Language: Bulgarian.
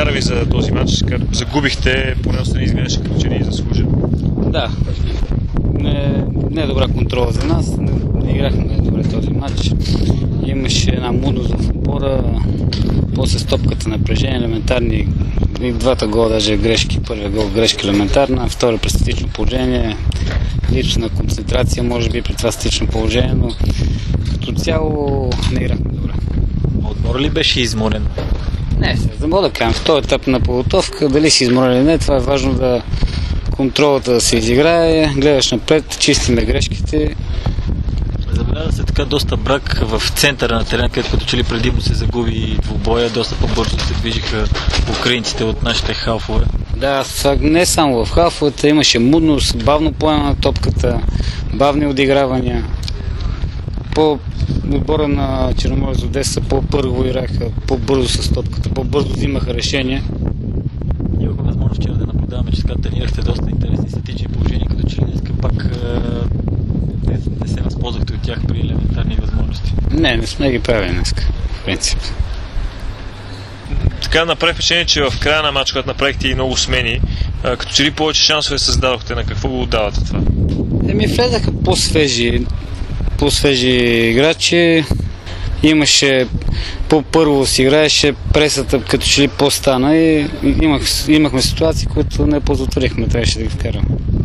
коментара ви за този матч. Загубихте, поне отстрани изглеждаше като че не заслужен. Да, не е добра контрола за нас. Не играхме добре този матч. Имаше една мудност в отбора, после стопката напрежение, елементарни и двата гола, даже грешки. Първия гол грешка елементарна, втори при статично положение, лична концентрация, може би при това статично положение, но като цяло не играхме добре. Отбор ли беше изморен? Не, за мога да кажем, в този етап на подготовка, дали си изморен или не, това е важно да контролата да се изиграе, гледаш напред, чистиме грешките. Забеляза се така доста брак в центъра на терена, където като че ли предимно се загуби двубоя, доста по-бързо се движиха украинците от нашите халфове. Да, не само в халфовете, имаше мудност, бавно поема на топката, бавни отигравания. По отбора на Черноморец Одеса по-първо играха, по-бързо с топката, по-бързо взимаха решения. Имахме възможност вчера да наблюдаваме, че тренирахте доста интересни статични положения, като че ли днеска пак не се възползвахте от тях при елементарни възможности. Не сме ги правили днеска, в принцип. Така направи впечатление, че в края на матч, когато направихте и много смени, като че ли повече шансове създадохте, на какво го отдавате това? Влезаха по-свежи играчи, имаше по-първо си играеше, пресата като че ли по-стана и имахме ситуации, които не позатворихме, трябваше да ги вкараме.